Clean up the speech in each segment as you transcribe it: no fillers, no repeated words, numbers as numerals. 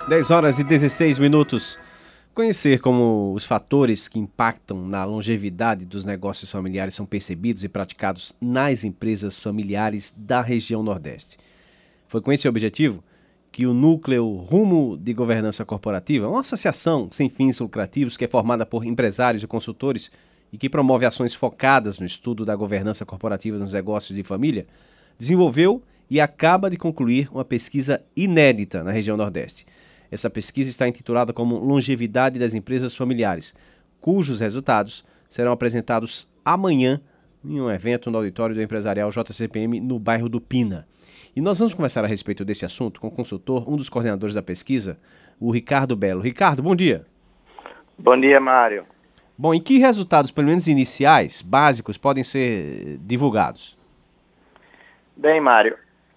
10h16. Conhecer como os fatores que impactam na longevidade dos negócios familiares são percebidos e praticados nas empresas familiares da região Nordeste. Foi com esse objetivo que o Núcleo Rumo de Governança Corporativa, uma associação sem fins lucrativos que é formada por empresários e consultores e que promove ações focadas no estudo da governança corporativa nos negócios de família, desenvolveu e acaba de concluir uma pesquisa inédita na região Nordeste. Essa pesquisa está intitulada como Longevidade das Empresas Familiares, cujos resultados serão apresentados amanhã em um evento no auditório do empresarial JCPM no bairro do Pina. E nós vamos conversar a respeito desse assunto com o consultor, um dos coordenadores da pesquisa, o Ricardo Belo. Ricardo, bom dia. Bom dia, Mário. Bom, e que resultados, pelo menos iniciais, básicos, podem ser divulgados? Bem, Mário,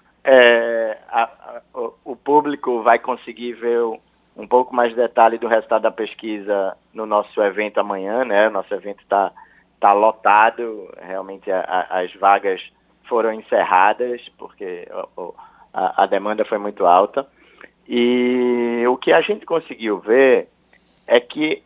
o público vai conseguir ver um pouco mais de detalhe do resultado da pesquisa no nosso evento amanhã, né? O nosso evento está lotado, realmente as vagas foram encerradas, porque a demanda foi muito alta. E o que a gente conseguiu ver é que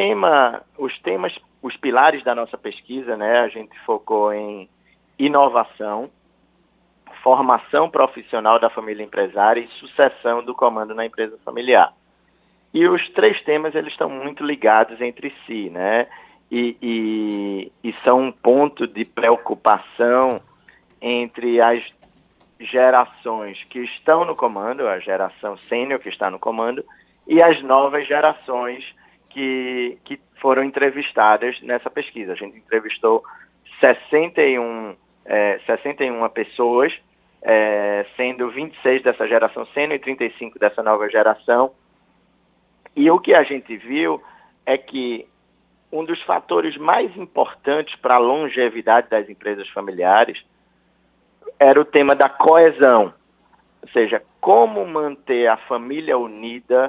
os pilares da nossa pesquisa, né? A gente focou em inovação, formação profissional da família empresária e sucessão do comando na empresa familiar. E os três temas, eles estão muito ligados entre si, né? E são um ponto de preocupação entre as gerações que estão no comando, a geração sênior que está no comando, e as novas gerações que foram entrevistadas nessa pesquisa. A gente entrevistou 61 pessoas, sendo 26 dessa geração sênior e 35 dessa nova geração. E o que a gente viu é que um dos fatores mais importantes para a longevidade das empresas familiares era o tema da coesão, ou seja, como manter a família unida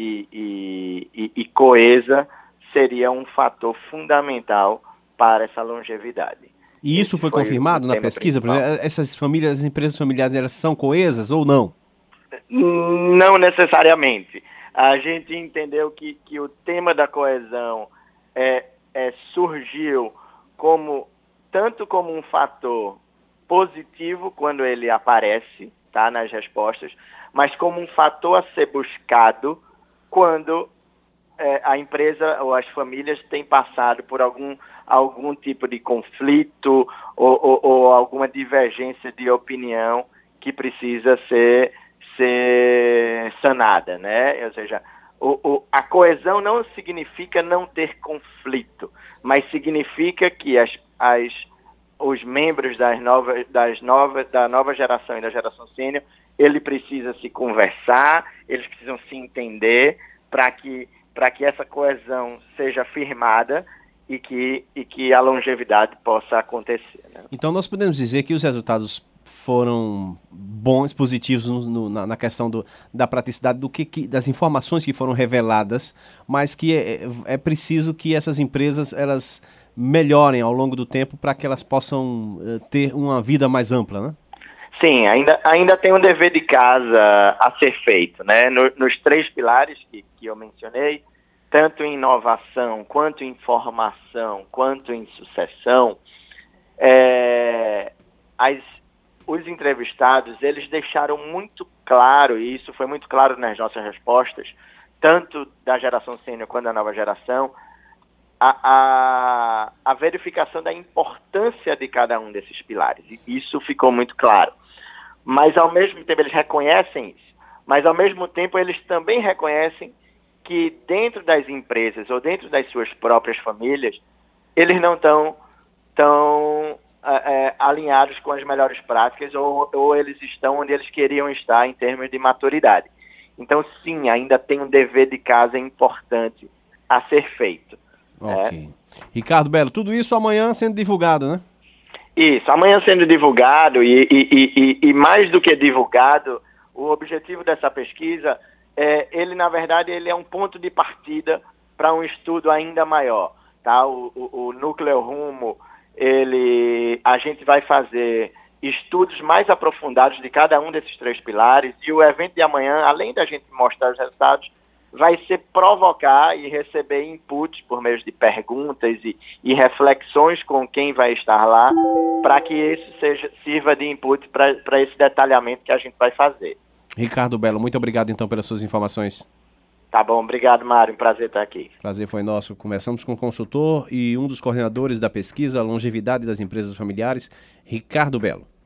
e coesa seria um fator fundamental para essa longevidade. E isso foi confirmado na pesquisa? Essas empresas familiares, elas são coesas ou não? Não necessariamente. A gente entendeu que o tema da coesão surgiu tanto como um fator positivo quando ele aparece, tá, nas respostas, mas como um fator a ser buscado quando a empresa ou as famílias têm passado por algum tipo de conflito ou alguma divergência de opinião que precisa ser sanada, né? Ou seja, a coesão não significa não ter conflito, mas significa que os membros da nova geração e da geração sênior, ele precisa se conversar, eles precisam se entender para que essa coesão seja firmada e que a longevidade possa acontecer, né? Então nós podemos dizer que os resultados foram bons, positivos na questão da praticidade das informações que foram reveladas, mas que é preciso que essas empresas elas melhorem ao longo do tempo para que elas possam ter uma vida mais ampla, né? Sim, ainda tem um dever de casa a ser feito, né? Nos três pilares que eu mencionei, tanto em inovação, quanto em formação, quanto em sucessão, os entrevistados, eles deixaram muito claro, e isso foi muito claro nas nossas respostas, tanto da geração sênior quanto da nova geração, a verificação da importância de cada um desses pilares. E isso ficou muito claro. Mas, ao mesmo tempo, eles reconhecem isso. Mas, ao mesmo tempo, eles também reconhecem que dentro das empresas ou dentro das suas próprias famílias, eles não estão tão alinhados com as melhores práticas ou eles estão onde eles queriam estar em termos de maturidade. Então, sim, ainda tem um dever de casa importante a ser feito. Ok. Ricardo Belo, tudo isso amanhã sendo divulgado, né? Isso, amanhã sendo divulgado e mais do que divulgado, o objetivo dessa pesquisa, ele na verdade ele é um ponto de partida para um estudo ainda maior, tá? O Núcleo Rumo, a gente vai fazer estudos mais aprofundados de cada um desses 3 pilares, e o evento de amanhã, além da gente mostrar os resultados, vai ser provocar e receber inputs por meio de perguntas e reflexões com quem vai estar lá, para que isso sirva de input para esse detalhamento que a gente vai fazer. Ricardo Belo, muito obrigado então pelas suas informações. Tá bom, obrigado, Mário, um prazer estar aqui. Prazer foi nosso. Conversamos com o consultor e um dos coordenadores da pesquisa Longevidade das Empresas Familiares, Ricardo Belo.